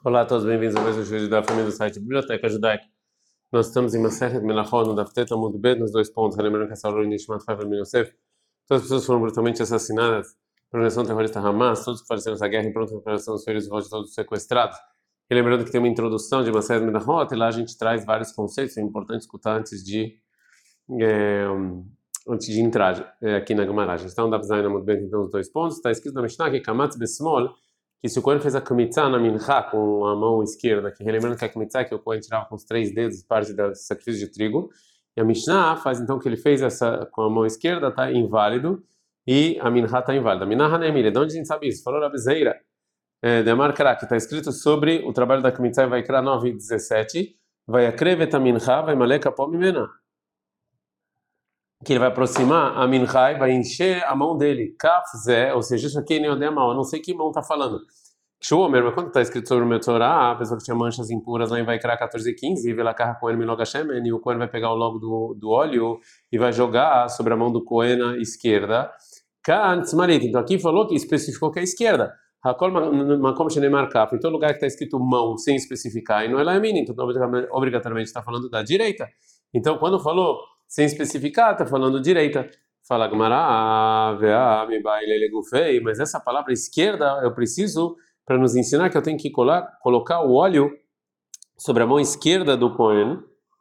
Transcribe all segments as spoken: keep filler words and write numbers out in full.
Olá a todos, bem-vindos a mais um vídeo da família do site Biblioteca Judaica. Nós estamos em Masechet Melachot, no Daf Tet Amud Bet, nos dois pontos. Lembrando que essa aula é Nishmat Favel Ben Yosef. Todas as pessoas foram brutalmente assassinadas pela organização terrorista Hamas, todos que faleceram nessa guerra em pronta preparação dos filhos de volta, todos sequestrados. E lembrando que tem uma introdução de Masechet Melachot, e lá a gente traz vários conceitos, é importante escutar antes de, é, antes de entrar é, aqui na Gemara. Então, Daf Zayin Amud Bet, então, os dois pontos. Está escrito na Mishnah que Kamatz Besmol, que se o Cohen fez a Kamitzah na Minchá com a mão esquerda, que relembrando que a Kamitzah é que o Cohen tirava com os três dedos parte do sacrifício de trigo, e a Mishnah faz então que ele fez essa com a mão esquerda, está inválido, e a Minchá está inválida. Minah Hanemire, de onde a gente sabe isso? Falou Rabi Zeira, de Markará, que está escrito sobre o trabalho da Kamitzah em Vaikra nove e dezessete, vai akrevet a Minchá, vai maleka pó mimena. Que ele vai aproximar a Minchá e vai encher a mão dele. Kaf Zé, ou seja, isso aqui nem eu dei a mão, eu não sei que mão está falando. Shomer, mas quando está escrito sobre o Metzorah, a pessoa que tinha manchas impuras lá em Vaikra quatorze e quinze, e Velakarra Cohen Milog Hashem, e o Cohen vai pegar o logo do, do óleo e vai jogar sobre a mão do Cohen à esquerda. Kantz Marit, então aqui falou que especificou que é a esquerda. Hakol Makom Shenemar Kaf, então o lugar que está escrito mão sem especificar, e não é lá mini, então obrigatoriamente está falando da direita. Então quando falou sem especificar, está falando direita. Fala Gemara, mas essa palavra esquerda eu preciso para nos ensinar que eu tenho que colar, colocar o óleo sobre a mão esquerda do Cohen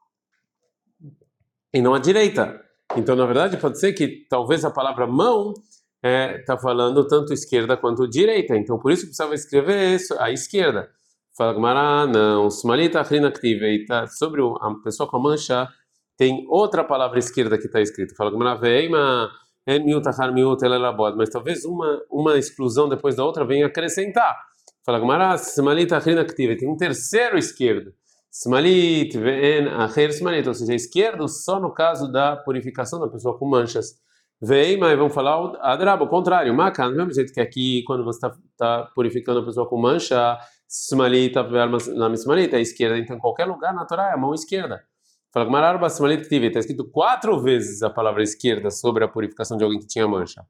e não a direita. Então, na verdade, pode ser que talvez a palavra mão está é, falando tanto esquerda quanto direita. Então, por isso precisava escrever a esquerda. Fala Gemara, não. Smalita achrina ktiv, sobre a pessoa com a mancha tem outra palavra esquerda que está escrita. Fala Gemara, veima en miut achar miut elelabod, mas talvez uma uma exclusão depois da outra venha acrescentar. Fala Gemara, Smalit achrina ktiv, tem um terceiro esquerdo. Smalit ve'en acher smalit, ou seja, esquerdo só no caso da purificação da pessoa com manchas. Veima, vamos falar o adrabo, o contrário. Makan, do mesmo jeito que aqui, quando você está tá purificando a pessoa com mancha, Smalit na Smalit, é a esquerda. Então, em qualquer lugar na Torá é a mão esquerda. Fala Gemara, Arba Smalit ktiv, está escrito quatro vezes a palavra esquerda sobre a purificação de alguém que tinha mancha.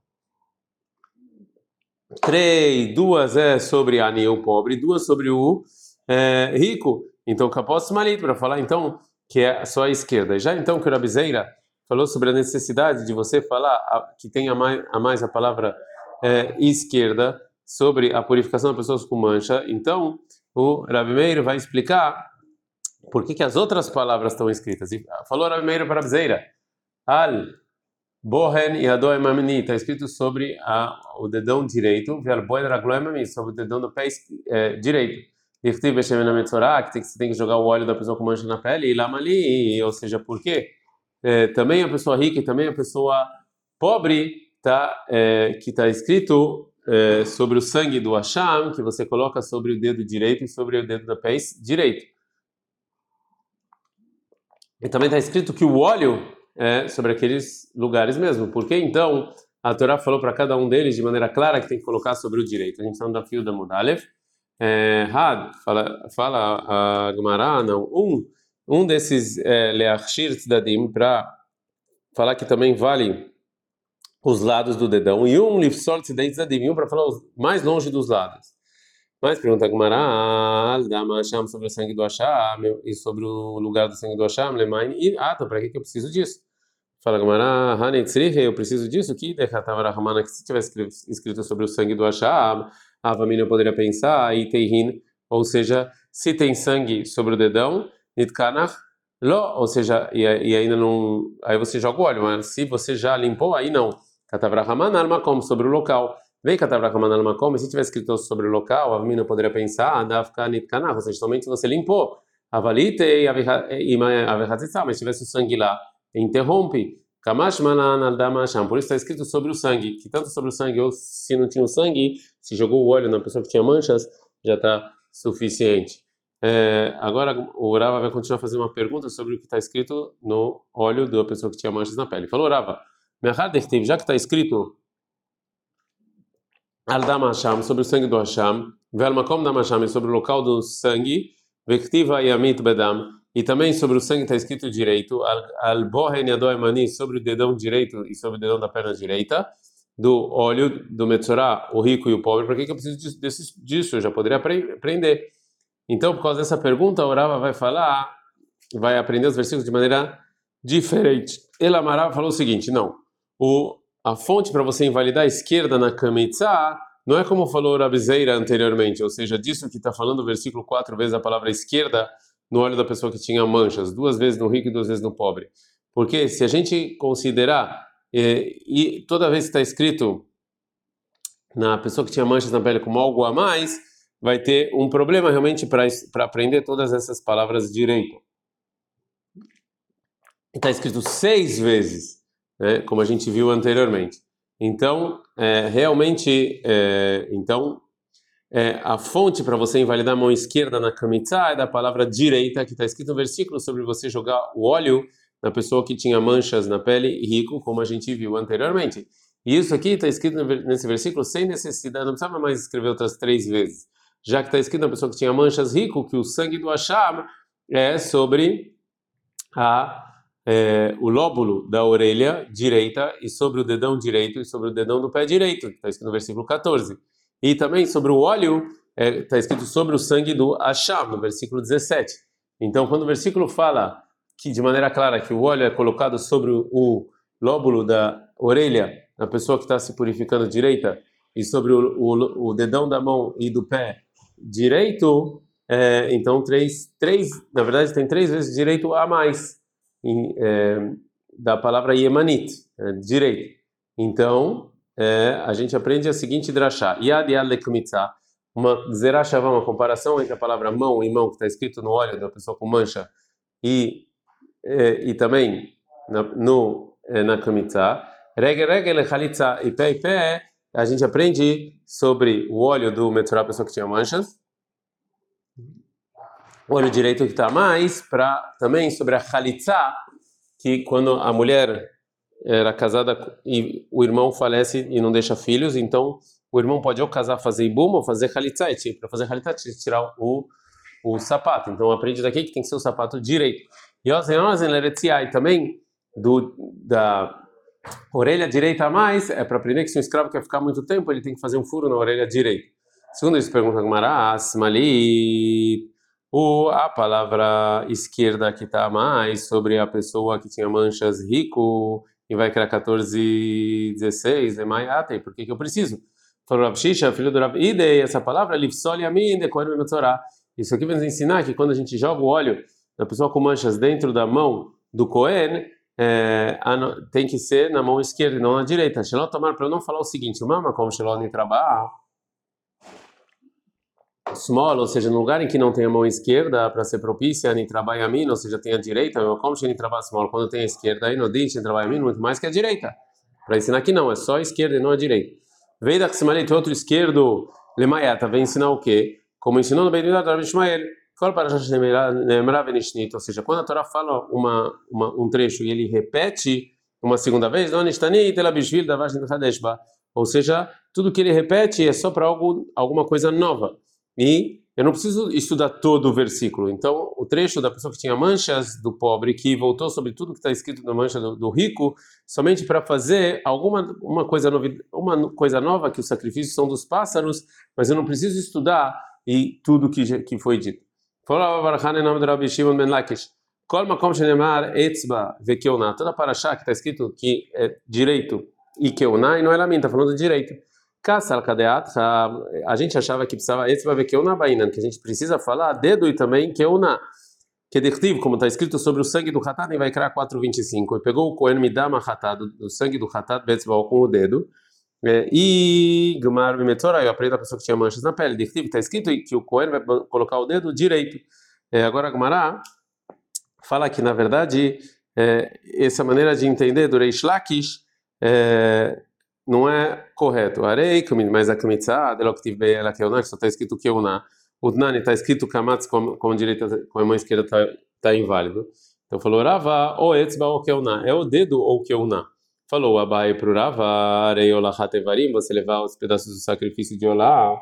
Três, duas é sobre Ani, o pobre, duas sobre o é, rico. Então, capós Smalit, para falar então que é só a esquerda. E já então que o Rabi Zeira falou sobre a necessidade de você falar a, que tenha mais a, mais a palavra é, esquerda sobre a purificação de pessoas com mancha, então o Rabi Meir vai explicar por que que as outras palavras estão escritas. E falou Rabi Meir para Rabi Zeira, Al Bohen e Adoe Mamini, está escrito sobre a, o dedão direito, sobre o dedão do pé é, direito. Que tem que você tem que jogar o óleo da pessoa com mancha na pele, e Lamali, ou seja, por quê? É, também a pessoa rica e também a pessoa pobre, tá, é, que está escrito é, sobre o sangue do Hasham, que você coloca sobre o dedo direito e sobre o dedo do pé direito. E também está escrito que o óleo é sobre aqueles lugares mesmo. Por que então a Torá falou para cada um deles de maneira clara que tem que colocar sobre o direito? A gente está no desafio da Mudalev. Had, fala, fala a Gemara, não. Um, um desses Leachshir Tzedadim, para falar que também vale os lados do dedão. E um Lifsol Tzedadim, um para falar os mais longe dos lados. Mas pergunta a Gemara, Dama sobre o sangue do Hasham e sobre o lugar do sangue do Hasham, Lemain, e ah, então para que que eu preciso disso? Fala a Gemara, Hani Tzrich, eu preciso disso? Que Dechatavara Ramana, que se tivesse escrito sobre o sangue do Hasham, a família poderia pensar, e Teihin, ou seja, se tem sangue sobre o dedão, Nitkanach, Lo, ou seja, e, e ainda não, aí você joga o óleo, mas se você já limpou, aí não. Katavra Ramana, Almakom, sobre o local. Vem Katavra Ramana Almakom, se tivesse escrito sobre o local, a família poderia pensar, Adavka Nitkanach, ou seja, somente se você limpou. Avalite e Avehatzitza, mas se tivesse o sangue lá, interrompe. Kamash Manan Aldamasham, por isso está escrito sobre o sangue, que tanto sobre o sangue, ou se não tinha o sangue, se jogou o óleo na pessoa que tinha manchas, já está suficiente. É, agora o Rava vai continuar fazendo uma pergunta sobre o que está escrito no óleo da pessoa que tinha manchas na pele. Falou Rava, já que está escrito Aldamasham, sobre o sangue do Hasham, Velmakom Damasham, sobre o local do sangue, Vektiva Yamit Bedam, e também sobre o sangue está escrito direito, Al-Bohen Yadoemani, sobre o dedão direito e sobre o dedão da perna direita, do óleo do Metzorah, o rico e o pobre. Para que que eu preciso disso? disso? Eu já poderia aprender. Então, por causa dessa pergunta, o Rava vai falar, vai aprender os versículos de maneira diferente. El Amarav falou o seguinte, não, o, a fonte para você invalidar a esquerda na Kamitza não é como falou o Rabizeira anteriormente, ou seja, disso que está falando o versículo quatro vezes a palavra esquerda no olho da pessoa que tinha manchas, duas vezes no rico e duas vezes no pobre. Porque se a gente considerar, eh, e toda vez que está escrito na pessoa que tinha manchas na pele como algo a mais, vai ter um problema realmente para aprender todas essas palavras direito. Está escrito seis vezes, né, como a gente viu anteriormente. Então, é, realmente, é, então, é, a fonte para você invalidar a mão esquerda na kamitza é da palavra direita, que está escrito no versículo sobre você jogar o óleo na pessoa que tinha manchas na pele rico, como a gente viu anteriormente. E isso aqui está escrito nesse versículo sem necessidade, não precisava mais escrever outras três vezes, já que está escrito na pessoa que tinha manchas rico, que o sangue do Hashem é sobre a É, o lóbulo da orelha direita e sobre o dedão direito e sobre o dedão do pé direito, está escrito no versículo quatorze. E também sobre o óleo, está é, escrito sobre o sangue do Hashem, no versículo dezessete. Então, quando o versículo fala que de maneira clara que o óleo é colocado sobre o, o lóbulo da orelha da pessoa que está se purificando direita e sobre o, o, o dedão da mão e do pé direito, é, então três, três, na verdade tem três vezes direito a mais. Em, é, da palavra yemanit, é, direito. Então, é, a gente aprende a seguinte drashá. Yad yad lekmitza, uma zerachava, uma comparação entre a palavra mão e mão, que está escrito no óleo da pessoa com mancha, e, é, e também na, no, é, na kamitza. Regel regel lechalitza, e pé e pé, a gente aprende sobre o óleo do metzorah, a pessoa que tinha manchas, o olho direito que está mais, para também sobre a chalitza, que quando a mulher era casada e o irmão falece e não deixa filhos, então o irmão pode ou casar, fazer ibum, ou fazer chalitza, para fazer chalitza, tirar o, o sapato. Então aprende daqui que tem que ser o sapato direito. E e também do, da orelha direita a mais, é para aprender que se um escravo quer ficar muito tempo, ele tem que fazer um furo na orelha direita. Segundo isso, pergunta a Gemara, asmali, o a palavra esquerda que está mais sobre a pessoa que tinha manchas rico e vai criar quatorze, dezesseis, é maiate, por que que eu preciso? Falou Rav Shisha, filho do Rav Idei, essa palavra lifsol yamin de kohen metzorah. Isso aqui vai nos ensinar que quando a gente joga o óleo da pessoa com manchas dentro da mão do Cohen, é, tem que ser na mão esquerda e não na direita. Shelot tomar para eu não falar o seguinte, mama como Shelot trabalha small, ou seja, no lugar em que não tem a mão esquerda para ser propícia, nem trabalha a mim, ou seja, tem a direita, como se nem trabalha small, quando tem a esquerda, aí no dente, nem trabalha a mim, muito mais que a direita. Para ensinar que não, é só a esquerda e não a direita. Veio da Ksimalit, outro esquerdo, Lemayata, vem ensinar o quê? Como ensinou no Benidat Rabi Ishmael, ou seja, quando a Torá fala uma, uma, um trecho e ele repete uma segunda vez, ou seja, tudo que ele repete é só para algo, alguma coisa nova. E eu não preciso estudar todo o versículo. Então, o trecho da pessoa que tinha manchas do pobre, que voltou sobre tudo que está escrito na mancha do, do rico, somente para fazer alguma uma coisa, novi, uma coisa nova, que os sacrifícios são dos pássaros, mas eu não preciso estudar e tudo que, que foi dito. Toda paraxá que está escrito que é direito e keuná, e não é lá mim, está falando de direito. A gente achava que precisava etzba vekeuná bainan, que a gente precisa falar dedo e também keuná, que é como está escrito sobre o sangue do hatat, e vai criar quatro vinte e cinco. E pegou o Cohen midama hatat, do sangue do hatat, betzba com o dedo. É, e Gmar Metzora, eu aprendi a pessoa que tinha manchas na pele. Está escrito que o Cohen vai colocar o dedo direito. É, agora Gmará fala que, na verdade, é, essa maneira de entender do Reish Lakish é, não é correto. Arei, mas a Kamitzah, Deloktiv Be'ela Keuná, que só está escrito Keuná. O Dnani está escrito Kamatz com, com a direita, com a mão esquerda está tá inválido. Então falou Rava, ou Etzba ou Keuná. É o dedo ou Keuná. Falou Abai para o Rava, Arei Olachat Evarim, você levar os pedaços do sacrifício de Olá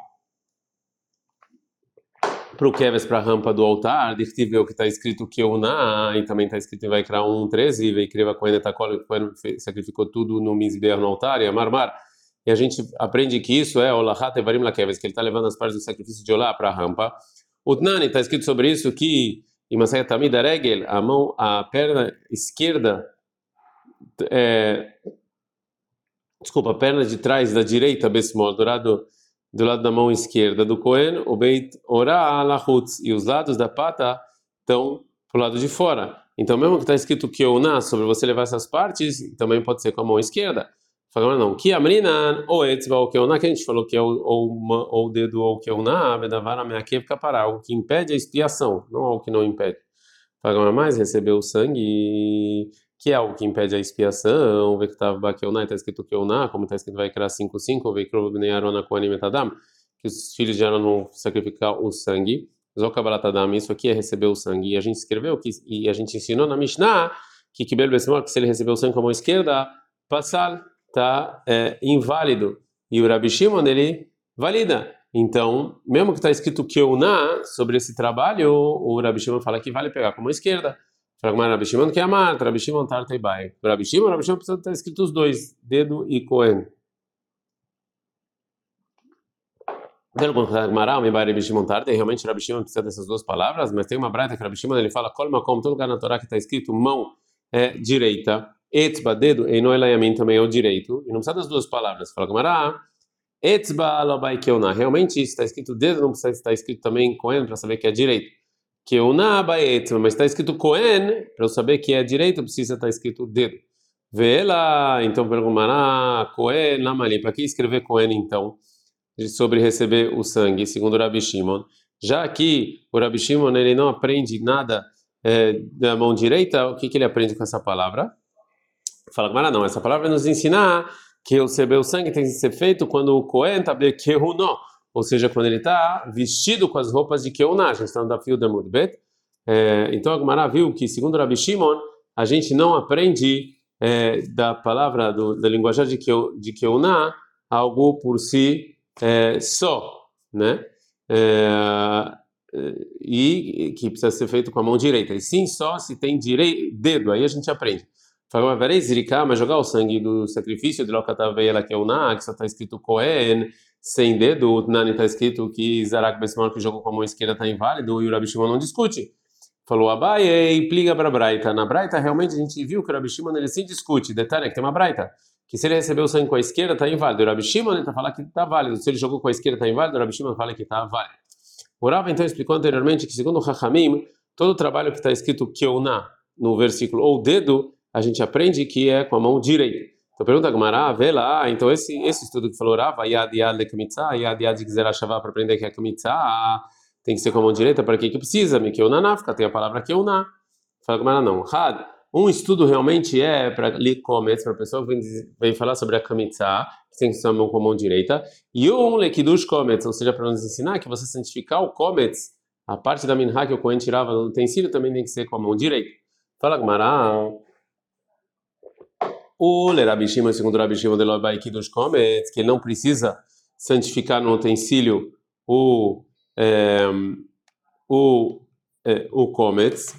para o Keves, para a rampa do altar, Dirtiv o que está escrito Keuná, e também está escrito em Vaikra um, treze, e Veikriva Kohen Etakol, que Kohen sacrificou tudo no Mizbeach, no altar, e a Marmar. E a gente aprende que isso é Olachat Evarim La Keves, que ele está levando as partes do sacrifício de Olá para a rampa. O Tnani está escrito sobre isso que em Masechet Tamid Regel, a mão, a perna esquerda, é, desculpa, a perna de trás da direita, besmol, do lado, do lado da mão esquerda do Cohen, o Beit Ora Lahutz, e os lados da pata estão para o lado de fora. Então, mesmo que está escrito Keuná sobre você levar essas partes, também pode ser com a mão esquerda. Falando não, que amrinan ou etzba ou Keuná, que a gente falou que é o, ou, ou o dedo ou Keuná, bedavara meakev kapará, algo que impede a expiação, não algo que não impede. Falando mais, receber o sangue, que é algo que impede a expiação, vektav ba Keuná, está escrito Keuná, como está escrito vai criar cinco cinco, vekro bnei Arona kohanim et adam, que os filhos de Aaron vão sacrificar o sangue. Zokabalatadam, isso aqui é receber o sangue. E a gente escreveu que e a gente ensinou na Mishnah que Kibel Besmol, que se ele recebeu o sangue com a mão esquerda, passar tá é, inválido. E o Rabi Shimon ele valida. Então, mesmo que está escrito Keuná sobre esse trabalho, o Rabi Shimon fala que vale pegar com a mão esquerda. Fala que Rabi Shimon que é amar, Rabi Shimon tarteibai. O Rabi Shimon, Rabi Shimon precisa estar escrito os dois, dedo e Cohen. Realmente Rabi Shimon precisa dessas duas palavras, mas tem uma braita que Rabi Shimon ele fala Kol makom, todo lugar na Torá que está escrito mão é direita, etzba, dedo, e no elayamin também é o direito, e não precisa das duas palavras. Fala Gamara, etzba lobai keuna, realmente se está escrito dedo, não precisa estar escrito também Cohen para saber que é direito. Keuna bai etzba, mas está escrito Cohen, para eu saber que é direito, precisa estar escrito dedo. Vela, então perguntará, Cohen, lamali, para que escrever Cohen então? Sobre receber o sangue, segundo o Rabi Shimon. Já que o Rabi Shimon ele não aprende nada é, da mão direita, o que, que ele aprende com essa palavra? Fala, mas não, essa palavra nos ensinar que receber o sangue tem que ser feito quando o Cohen está bekehuno, ou seja, quando ele está vestido com as roupas de Keuná. A gente está no Dafio da Mudbet. É, então a Gemara viu que, segundo o Rabi Shimon, a gente não aprende é, da palavra, do, da linguagem de, Keu, de Keuná, algo por si É, só, né? É, e que precisa ser feito com a mão direita. E sim, só se tem direi, dedo, aí a gente aprende. Fala, mas jogar o sangue do sacrifício de Lokataveela, que é o Na, que só está escrito Cohen, sem dedo, o Nani está escrito que Zarak Besmar, que jogou com a mão esquerda, está inválido, e o Rabi Shimon não discute. Falou, Abaye, e pliga para a Braita. Na Braita, realmente, a gente viu que o Rabi Shimon ele sim discute. Detalhe é que tem uma Braita que se ele recebeu o sangue com a esquerda, está inválido. O Rabi Shimon está falando que está válido. Se ele jogou com a esquerda, está inválido. O Rabi Shimon fala que está válido. O Rav, então, explicou anteriormente que, segundo o Chachamim, todo o trabalho que está escrito Keuná no versículo, ou dedo, a gente aprende que é com a mão direita. Então, pergunta a Gemara, vê lá, ah, então esse, esse estudo que falou Rav, Yad Yad le Kamitzah, Yad Yad de Zerashavá, para aprender que é Kamitzah, tem que ser com a mão direita, para que que precisa? Me Keuná Nafka, tem a palavra Keuná. Fala a Gemara, não. Had. Um estudo realmente é para Likometz, para a pessoa que vem, vem falar sobre a Kamitzah, que tem que ser a mão com a mão direita, e um Lekidush Kometz, ou seja, para nos ensinar que você santificar o Kometz, a parte da Minha que o Kohen tirava do utensílio, também tem que ser com a mão direita. Fala, Gmará. O Rabi Shimon, segundo o Rabi Shimon de Lobai Kidush Kometz, que ele não precisa santificar no utensílio o, é, o, é, o Kometz.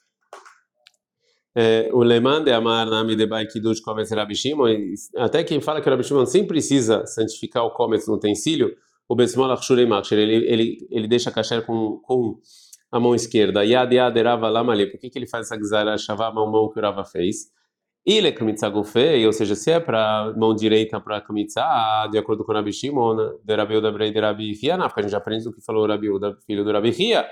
O Leman de Amar Nami de Bai Kidush Kometz Rabi Shimon, até quem fala que o Rabi Shimon sim precisa santificar o Kometz no utensílio, o Besmol Achshurei Machsher, ele ele ele deixa kasher com com a mão esquerda. Yad Yad Rava Lamali, por que que ele faz essa Gzara Shavá, a mão que o Rava fez? E le Kamitzah Gufei, ou seja, se é para mão direita para Kamitzah, de acordo com o Rabi Shimon, de Rabi Uda Brei de Rabi Hia, porque a gente já aprende o que falou o Rabi Uda, filho do Rabi Hia.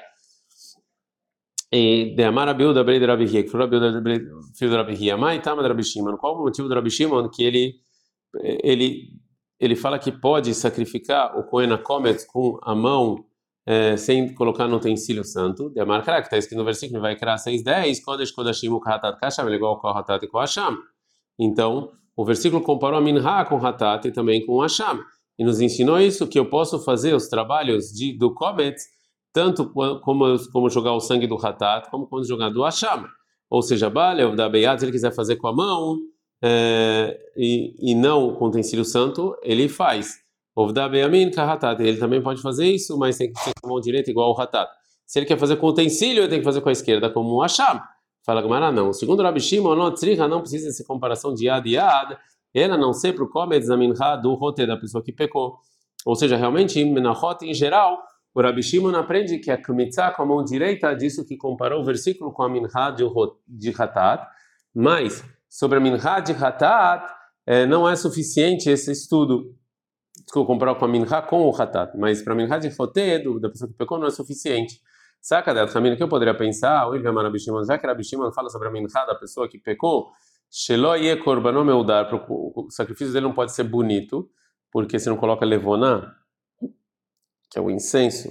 E de Amar Rabi Uda Brei de Rabi Hia, que foi o Rabi Uda filho do Rabi Hia, mas Tama de Rabi Shimon. Qual o motivo do Rabi Shimon que ele ele ele fala que pode sacrificar o Kohen Kometz com a mão é, sem colocar no utensílio santo? De Amar Kara, que está escrito no versículo, vai criar seis dez, Kodesh Kodashim o Hatat Kasham, ele é igual ao Hatat e com o Hasham. Então, o versículo comparou a Minha com o Hatat e também com o Hasham. E nos ensinou isso, que eu posso fazer os trabalhos de, do Kometz, tanto como, como jogar o sangue do Hatat, como quando jogar do Hasham. Ou seja, Balev da Beyat, se ele quiser fazer com a mão, é, e, e não com o utensílio santo, ele faz. Ovda Beyamin Kahatat, ele também pode fazer isso, mas tem que ser com a mão direita igual o Hatat. Se ele quer fazer com o utensílio, ele tem que fazer com a esquerda, como o Hasham. Fala Gamara, não. Segundo o Rabi Shimon, não, tzricha, não precisa dessa comparação de Yad Yad, ela não ser para o Kometz da Minha do Rote, da pessoa que pecou. Ou seja, realmente, Menachot em geral, O Rabi Shimon aprende que a Kmitza com a mão direita, disso que comparou o versículo com a Minha de, de Hatat, mas sobre a Minha de Hatat eh, não é suficiente esse estudo. Desculpa, comparar com a Minha com o Hatat, mas para a Minha de Hoted, da pessoa que pecou, não é suficiente. Saca, da Tamina, que eu poderia pensar, o Ilgama Rabi Shimon, já que Rabi Shimon fala sobre a Minha da pessoa que pecou, Shelo ye korbanom eudar, o sacrifício dele não pode ser bonito, porque se não coloca levoná, que é o incenso,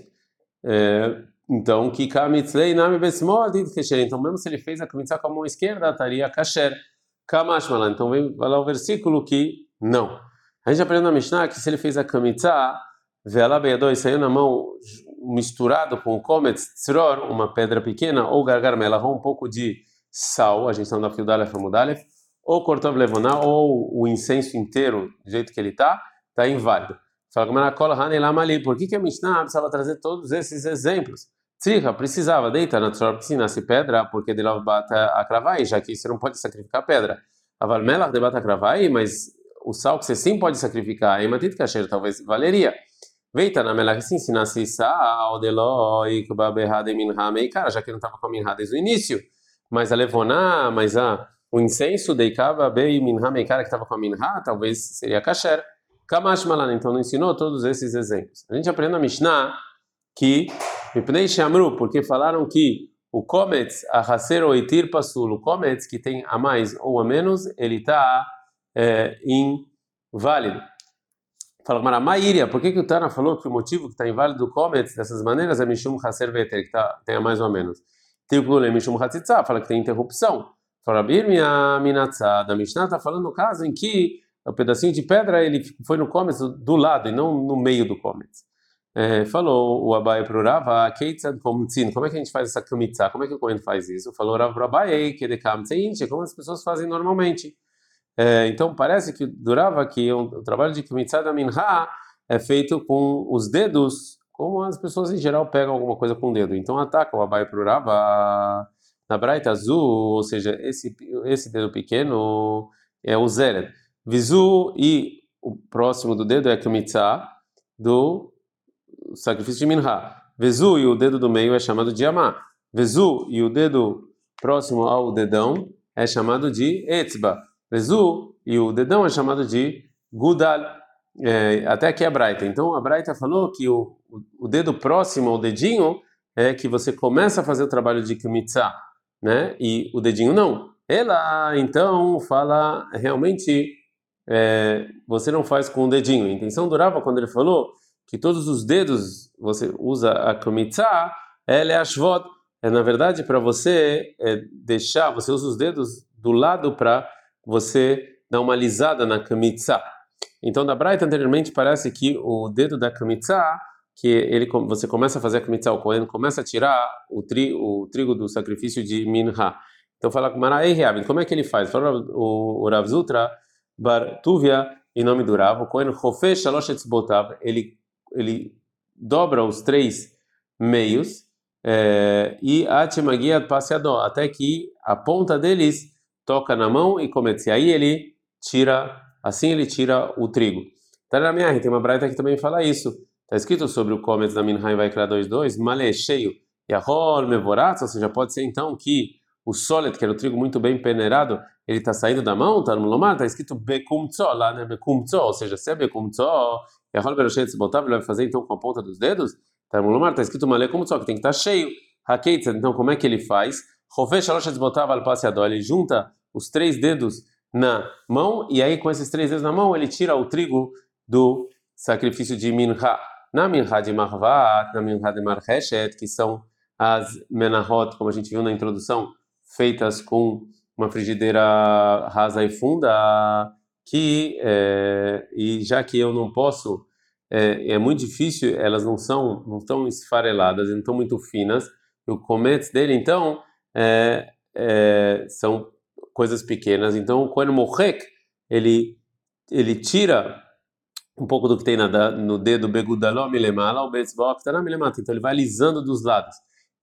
é, então, que kamitzlei nami besmol dit kasher. Então, mesmo se ele fez a kamitzá com a mão esquerda, estaria kasher. Kamashmalan. Então, vem lá o versículo que não. A gente aprende na Mishnah que se ele fez a kamitzá, ve'ala beyado, e saiu na mão misturado com kometz tzror, uma pedra pequena, ou gargar melach, um pouco de sal, a gente está no fio da Aleph Amudalef, ou cortov levoná, ou o incenso inteiro, do jeito que ele está, está inválido. Fala por que que a Mishnah precisava trazer todos esses exemplos? Tzricha, precisava deitar na tzor, se nasce pedra, porque de lá bata a cravai, já que você não pode sacrificar pedra. Aval melach de bata a cravai, mas o sal que você sim pode sacrificar, aí matit kasher talvez valeria. Veita na melach sim, se nasce sal, delo, ikba berrada minha mei, cara, já que não estava com a minha desde o início. Mas a levoná, mas a, o incenso deikava bei minha mei, cara, que estava com a minha, talvez seria kasher. Kamash Malan, então não ensinou todos esses exemplos. A gente aprende na Mishnah que, Mipnei Shamru, porque falaram que o Kometz, a Haser ou Itir Pasul, o Kometz que tem a mais ou a menos, ele está é, inválido. Fala, Maramairia, por que que o Tana falou que o motivo que está inválido do Kometz dessas maneiras é Mishum Haser Veter, que tá, tem a mais ou a menos? Tipo, é Mishum Hatzitza, fala que tem interrupção. Fala, Birmia Minatzah, da Mishnah está falando no caso em que o pedacinho de pedra ele foi no Kometz do lado e não no meio do Kometz. É, falou o Abai para o Rava, Keitzad Komtzin, como é que a gente faz essa Kmitza? Como é que o Kohen faz isso? Falou o Rav para o Abai, que de Kamtzein, como as pessoas fazem normalmente. É, então parece que durava que o, o trabalho de Kmitza da Minha é feito com os dedos, como as pessoas em geral pegam alguma coisa com o dedo. Então ataca o Abai para o Rava na Braita Azul, ou seja, esse, esse dedo pequeno é o Zered. Vizu e o próximo do dedo é a Kmitza do sacrifício de Minha. Vizu e o dedo do meio é chamado de Amá. Vizu e o dedo próximo ao dedão é chamado de Etzba. Vizu e o dedão é chamado de Gudal. É, até aqui é a Braita. Então a Braita falou que o, o dedo próximo ao dedinho é que você começa a fazer o trabalho de Kmitza, né? E o dedinho não. Ela então fala realmente. É, você não faz com o dedinho. A intenção do Rava, quando ele falou que todos os dedos você usa a Kmitza, ela é a Shvot. É, na verdade, para você é, deixar, você usa os dedos do lado para você dar uma alisada na Kmitza. Então, da Braita anteriormente, parece que o dedo da Kmitza, que ele, você começa a fazer a Kmitza, o Kohen começa a tirar o, tri, o trigo do sacrifício de Minha. Então, fala com Maraei Reab, como é que ele faz? Fala o, o Rav Zutra, Bar Tuvia, em nome do Rav, o Kohen Chofé Shalosh Etzbotav, ele ele dobra os três meios é, e Atemagia Passeadó, até que a ponta deles toca na mão e comece. Aí ele tira, assim ele tira o trigo. Tá na minha, tem uma braita que também fala isso. Está escrito sobre o Kometz da Minha em Vaikra dois dois, Malé cheio, Yahol Mevoratz, ou seja, pode ser então que o solet, que era o trigo muito bem peneirado, ele está saindo da mão, tá no lomar, está escrito Bekumtzo lá, né? Bekumtzo, ou seja, se é Bekumtzo, e a rola berochet se botar, ele vai fazer então com a ponta dos dedos, tá no lomar, está escrito Malé Kumtzo, que tem que estar cheio. Hakeitzah, então como é que ele faz? Rofé Shalosh botava al passeador, ele junta os três dedos na mão, e aí com esses três dedos na mão, ele tira o trigo do sacrifício de Minha. Na Minha de Marvat, na Minha de Marcheshet, que são as menahot, como a gente viu na introdução, feitas com uma frigideira rasa e funda, que é, e já que eu não posso, é, é muito difícil, elas não são não estão esfareladas, não estão muito finas. O cometz dele então é, é, são coisas pequenas. Então quando morrek ele ele tira um pouco do que tem na, no dedo begudaló milemala, o betzvok tá na milemata, então ele vai alisando dos lados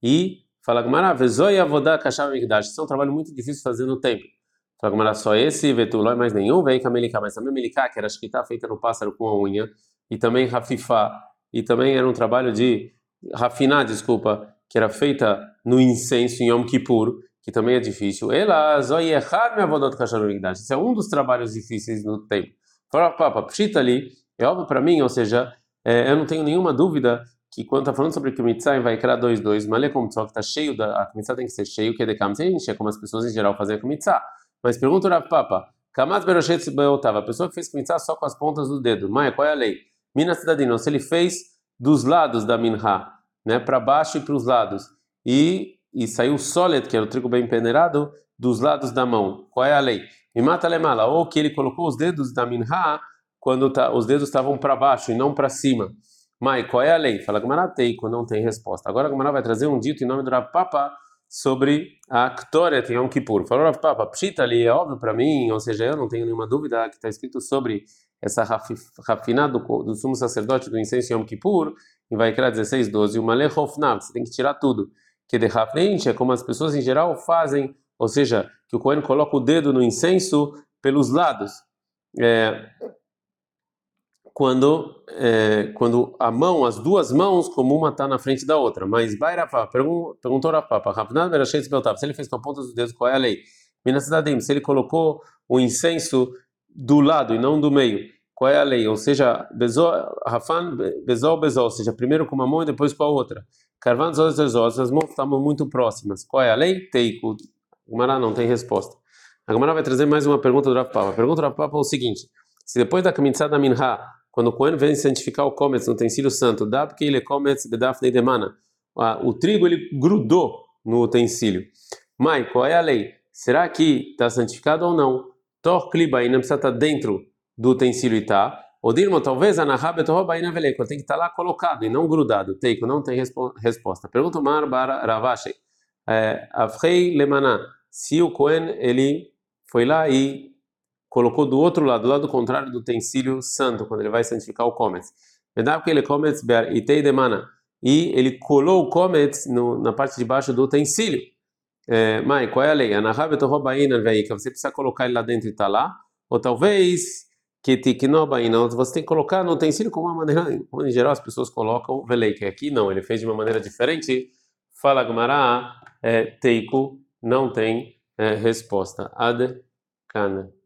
e fala Gmará, vezoi avodá kashav mikdash, isso é um trabalho muito difícil de fazer no templo. Fala Gmará, só esse vetuló e mais nenhum, vem kamelika, mas também meliká, que era shkita feita no pássaro com a unha, e também rafifá, e também era um trabalho de rafiná, desculpa, que era feita no incenso em Yom Kippur, que também é difícil. Ela, zoi echad me avodot kasher migdash. Esse é um dos trabalhos difíceis no templo. Fala, papa, pshita ali, é óbvio para mim, ou seja, é, eu não tenho nenhuma dúvida que quando está falando sobre Kmitzah vai criar dois dois, malé como só que está cheio da a Kmitzah tem que ser cheio, que é de kamteish, é como as pessoas em geral fazem a Kmitzah. Mas pergunta o Rav Papa, Kamaz beroshet beotava, a pessoa que fez Kmitzah só com as pontas do dedo, Maia, qual é a lei? Mina cidadino, se ele fez dos lados da minha, né, para baixo e para os lados, e e saiu solet, que era o trigo bem peneirado, dos lados da mão. Qual é a lei? Me mata lemala, ou que ele colocou os dedos da minha quando tá, os dedos estavam para baixo e não para cima. Mai, qual é a lei? Fala Gamara Teiko, não tem resposta. Agora a Gamara vai trazer um dito em nome do Rav Papa sobre a Ktoret em Yom Kippur. Falou Rav Papa, pshita ali, é óbvio para mim, ou seja, eu não tenho nenhuma dúvida que está escrito sobre essa rafiná do, do sumo sacerdote do incenso em Yom Kippur, e vai criar dezesseis, doze, o Malech Hofnav, você tem que tirar tudo. Que de rafnente é como as pessoas em geral fazem, ou seja, que o Cohen coloca o dedo no incenso pelos lados. É, quando é, quando a mão, as duas mãos, como uma está na frente da outra. Mas vai Rafa, perguntou Rafa, se ele fez com a ponta dos dedos, qual é a lei? Mina Cidadem, se ele colocou o incenso do lado e não do meio, qual é a lei? Ou seja, Rafan, bezol, bezol, ou seja, primeiro com uma mão e depois com a outra. Carvan, zós, zós, as mãos estavam muito próximas. Qual é a lei? Teiko. Gamara não tem resposta. A Gamara vai trazer mais uma pergunta do Rav Papa. A pergunta do Rav Papa é o seguinte: se depois da Kmitzah da Minha, quando o Cohen vem santificar o Kometz no utensílio santo, dá porque ele é Kometz bedafnei demana, o trigo ele grudou no utensílio. Mai, qual é a lei? Será que está santificado ou não? Tor kliba, não precisa estar dentro do utensílio e tá. Ou dirmo, talvez a narrabe torrobaina veleco, tem que estar lá colocado e não grudado. Teiko, não tem respo resposta. Pergunta Mar Bar Ravashi. Afrei Lemaná, se o Cohen ele foi lá e colocou do outro lado, do lado contrário do utensílio santo, quando ele vai santificar o Kometz. Porque ele Kometz ber itei demana, e ele colou o Kometz na parte de baixo do utensílio. É, Mai, qual é a lei? A narrabe torrobaina veleco, você precisa colocar ele lá dentro e tá lá, ou talvez que tiknobaina, você tem que colocar no utensílio como uma maneira, como em geral as pessoas colocam veleik. Aqui não, ele fez de uma maneira diferente. Fala Gemara, é, Teiko, não tem é, resposta. Ad Kana.